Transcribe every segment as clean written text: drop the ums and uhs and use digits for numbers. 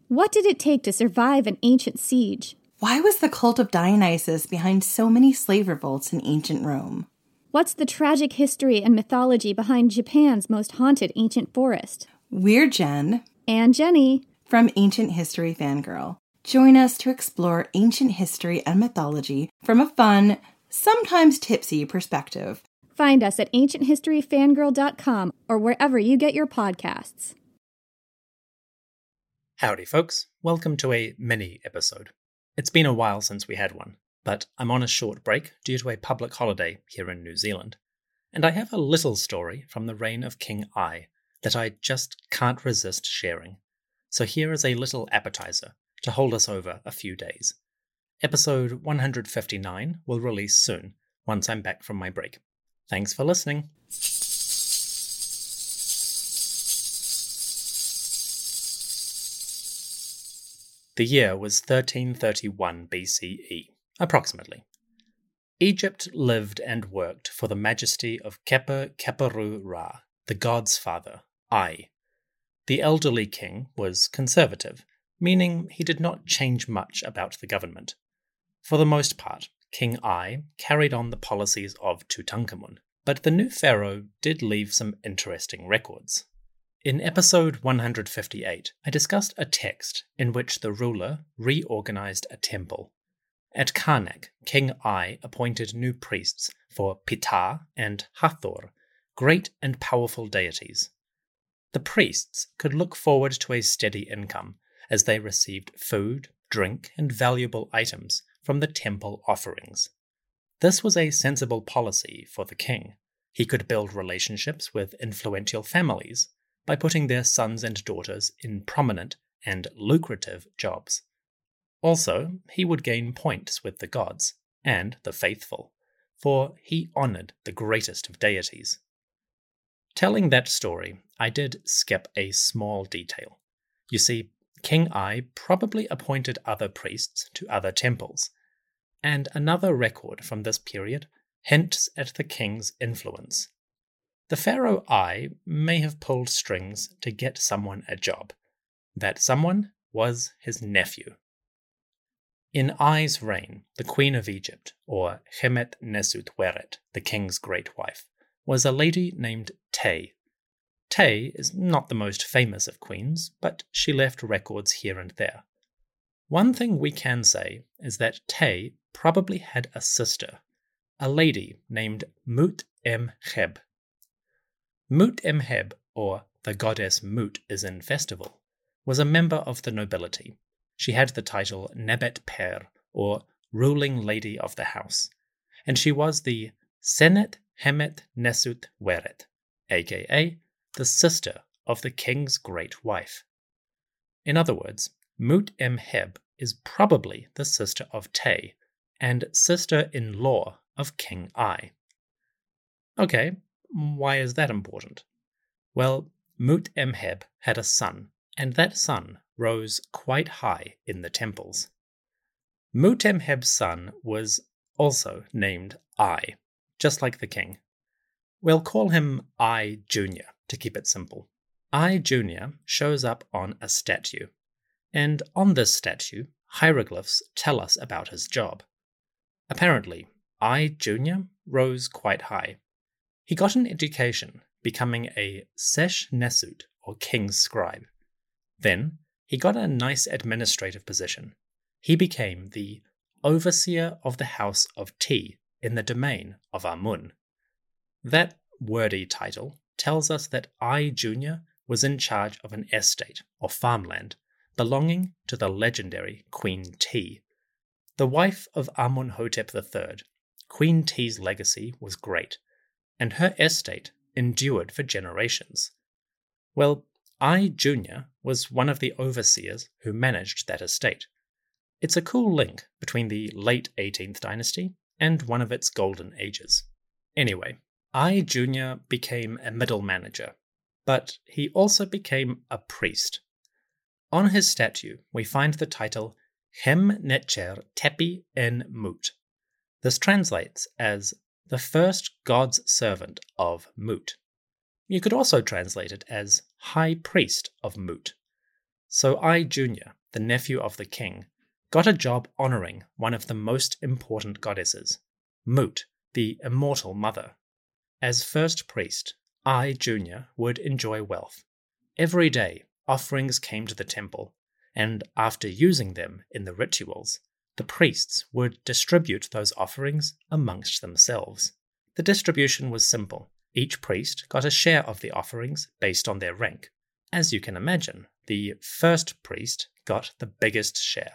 What did it take to survive an ancient siege? Why was the cult of Dionysus behind so many slave revolts in ancient Rome? What's the tragic history and mythology behind Japan's most haunted ancient forest? We're Jen. And Jenny. From Ancient History Fangirl. Join us to explore ancient history and mythology from a fun, sometimes tipsy perspective. Find us at ancienthistoryfangirl.com or wherever you get your podcasts. Howdy, folks. Welcome to a mini-episode. It's been a while since we had one, but I'm on a short break due to a public holiday here in New Zealand. And I have a little story from the reign of King Ai that I just can't resist sharing. So here is a little appetizer to hold us over a few days. Episode 159 will release soon, once I'm back from my break. Thanks for listening. The year was 1331 BCE, approximately. Egypt lived and worked for the majesty of Kheper Kheperu Ra, the god's father, Ai. The elderly king was conservative, meaning he did not change much about the government. For the most part, King Ai carried on the policies of Tutankhamun, but the new pharaoh did leave some interesting records. In episode 158, I discussed a text in which the ruler reorganized a temple. At Karnak, King Ai appointed new priests for Ptah and Hathor, great and powerful deities. The priests could look forward to a steady income as they received food, drink, and valuable items from the temple offerings. This was a sensible policy for the king. He could build relationships with influential families by putting their sons and daughters in prominent and lucrative jobs. Also, he would gain points with the gods and the faithful, for he honored the greatest of deities. Telling that story, I did skip a small detail. You see, King Ai probably appointed other priests to other temples, and another record from this period hints at the king's influence. The pharaoh Ai may have pulled strings to get someone a job. That someone was his nephew. In Ai's reign, the Queen of Egypt, or Khemet-Nesut-Weret, the king's great wife, was a lady named Tay. Tay is not the most famous of queens, but she left records here and there. One thing we can say is that Tay probably had a sister, a lady named Mut-Em-Kheb. Mut-Em-Kheb, or the goddess Mut is in festival, was a member of the nobility. She had the title Nebet Per, or ruling lady of the house, and she was the Senet Hemet Nesut Weret, aka the sister of the king's great wife. In other words, Mut-Em-Kheb is probably the sister of Tay and sister-in-law of King Ai. Okay, why is that important? Well, Mut-Em-Kheb had a son, and that son rose quite high in the temples. Mut-Em-Kheb's son was also named Ai, just like the king. We'll call him Ai Jr. to keep it simple. Ai Jr. shows up on a statue, and on this statue, hieroglyphs tell us about his job. Apparently, Ai Jr. rose quite high. He got an education, becoming a Sesh Nesut, or king's scribe. Then, he got a nice administrative position. He became the overseer of the house of Ti in the domain of Amun. That wordy title tells us that Ai Jr. was in charge of an estate, or farmland, belonging to the legendary Queen Ti. The wife of Amunhotep III, Queen Ti's legacy was great, and her estate endured for generations. Well, Ai Jr. was one of the overseers who managed that estate. It's a cool link between the late 18th dynasty and one of its golden ages. Anyway, Ai Jr. became a middle manager, but he also became a priest. On his statue, we find the title Khem Netcher Tepi En Mut. This translates as the first God's servant of Mut. You could also translate it as High Priest of Mut. So Ai Jr. the nephew of the king, got a job honoring one of the most important goddesses, Mut, the immortal mother. As first priest, I, Junior, would enjoy wealth. Every day, offerings came to the temple, and after using them in the rituals, the priests would distribute those offerings amongst themselves. The distribution was simple. Each priest got a share of the offerings based on their rank. As you can imagine, the first priest got the biggest share.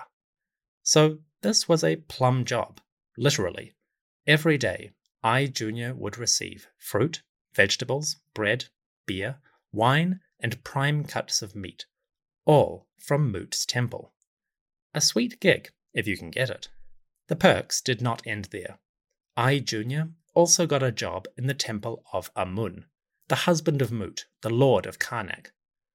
So this was a plum job, literally. Every day, I, Junior, would receive fruit, vegetables, bread, beer, wine, and prime cuts of meat, all from Mut's temple. A sweet gig, if you can get it. The perks did not end there. I, Junior, also got a job in the temple of Amun, the husband of Mut, the lord of Karnak.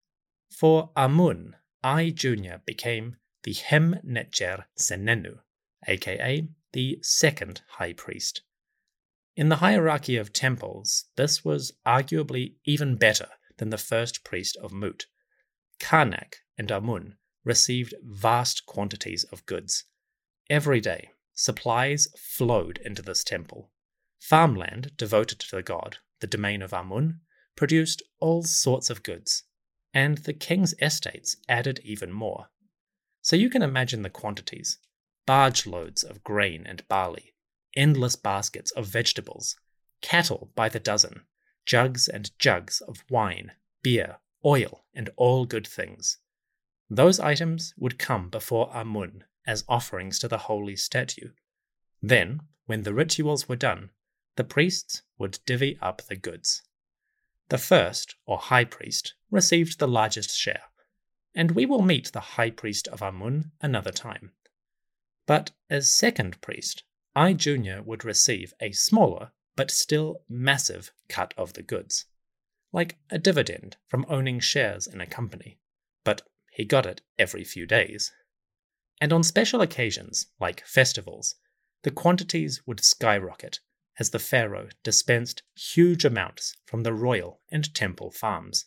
For Amun, I, Junior, became the Hem Netjer Senenu, aka the second high priest. In the hierarchy of temples, this was arguably even better than the first priest of Mut. Karnak and Amun received vast quantities of goods. Every day, supplies flowed into this temple. Farmland devoted to the god, the domain of Amun, produced all sorts of goods, and the king's estates added even more. So you can imagine the quantities: barge loads of grain and barley, endless baskets of vegetables, cattle by the dozen, jugs and jugs of wine, beer, oil, and all good things. Those items would come before Amun as offerings to the holy statue. Then, when the rituals were done, the priests would divvy up the goods. The first, or high priest, received the largest share, and we will meet the high priest of Amun another time. But as second priest, I, Junior, would receive a smaller, but still massive cut of the goods, like a dividend from owning shares in a company, but he got it every few days. And on special occasions, like festivals, the quantities would skyrocket as the pharaoh dispensed huge amounts from the royal and temple farms.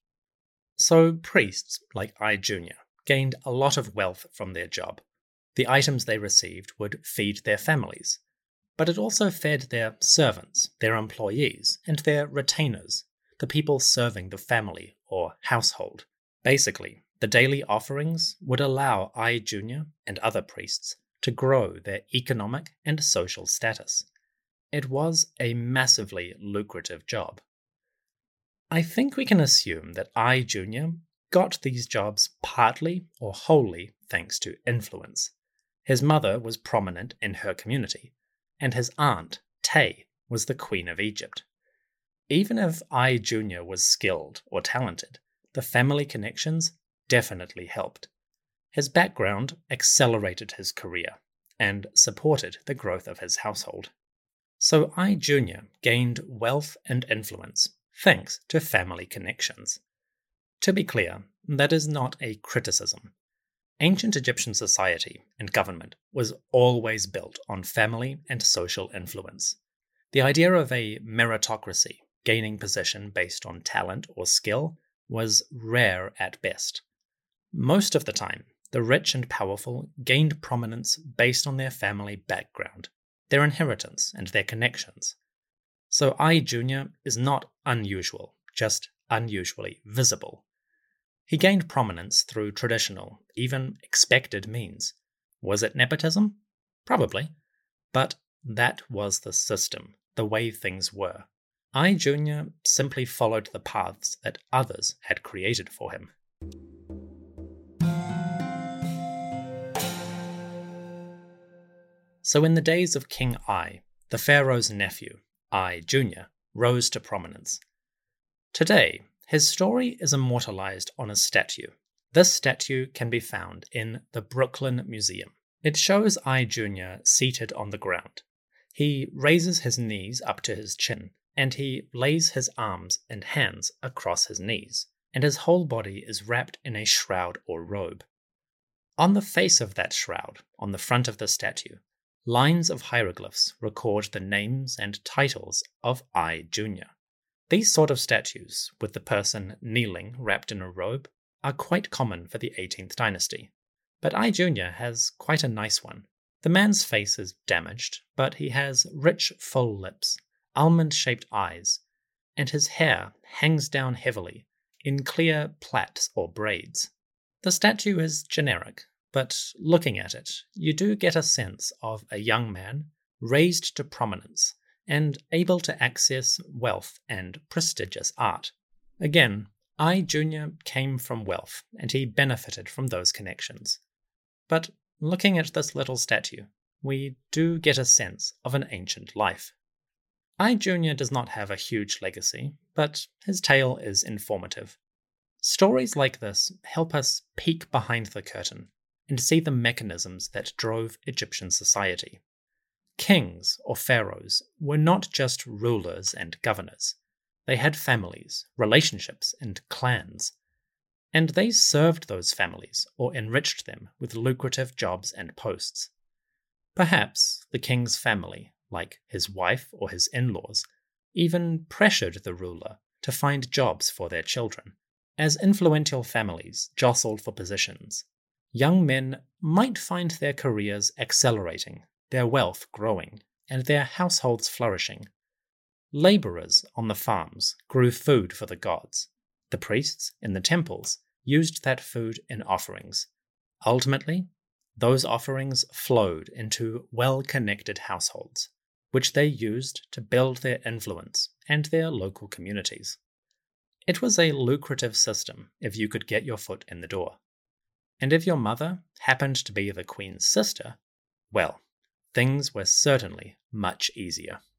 So priests, like I, Junior, gained a lot of wealth from their job. The items they received would feed their families, but it also fed their servants, their employees, and their retainers, the people serving the family or household. Basically, the daily offerings would allow I, Junior, and other priests to grow their economic and social status. It was a massively lucrative job. I think we can assume that I, Junior, got these jobs partly or wholly thanks to influence. His mother was prominent in her community, and his aunt, Tay, was the Queen of Egypt. Even if I, Junior, was skilled or talented, the family connections definitely helped. His background accelerated his career and supported the growth of his household. So I, Junior, gained wealth and influence thanks to family connections. To be clear, that is not a criticism. Ancient Egyptian society and government was always built on family and social influence. The idea of a meritocracy, gaining position based on talent or skill, was rare at best. Most of the time, the rich and powerful gained prominence based on their family background, their inheritance, and their connections. So I, Junior, is not unusual, just unusually visible. He gained prominence through traditional, even expected means. Was it nepotism? Probably. But that was the system, the way things were. I, Junior, simply followed the paths that others had created for him. So in the days of King I, the pharaoh's nephew, I, Junior, rose to prominence. Today, his story is immortalized on a statue. This statue can be found in the Brooklyn Museum. It shows I, Junior, seated on the ground. He raises his knees up to his chin, and he lays his arms and hands across his knees, and his whole body is wrapped in a shroud or robe. On the face of that shroud, on the front of the statue, lines of hieroglyphs record the names and titles of I, Junior. These sort of statues, with the person kneeling wrapped in a robe, are quite common for the 18th dynasty. But I Jr. has quite a nice one. The man's face is damaged, but he has rich, full lips, almond-shaped eyes, and his hair hangs down heavily in clear plaits or braids. The statue is generic, but looking at it, you do get a sense of a young man raised to prominence and able to access wealth and prestigious art. Again, I Jr. came from wealth, and he benefited from those connections. But looking at this little statue, we do get a sense of an ancient life. I Jr. does not have a huge legacy, but his tale is informative. Stories like this help us peek behind the curtain and see the mechanisms that drove Egyptian society. Kings, or pharaohs, were not just rulers and governors. They had families, relationships, and clans. And they served those families or enriched them with lucrative jobs and posts. Perhaps the king's family, like his wife or his in-laws, even pressured the ruler to find jobs for their children. As influential families jostled for positions, young men might find their careers accelerating, their wealth growing, and their households flourishing. Laborers on the farms grew food for the gods. The priests in the temples used that food in offerings. Ultimately, those offerings flowed into well-connected households, which they used to build their influence and their local communities. It was a lucrative system if you could get your foot in the door. And if your mother happened to be the queen's sister, well, things were certainly much easier.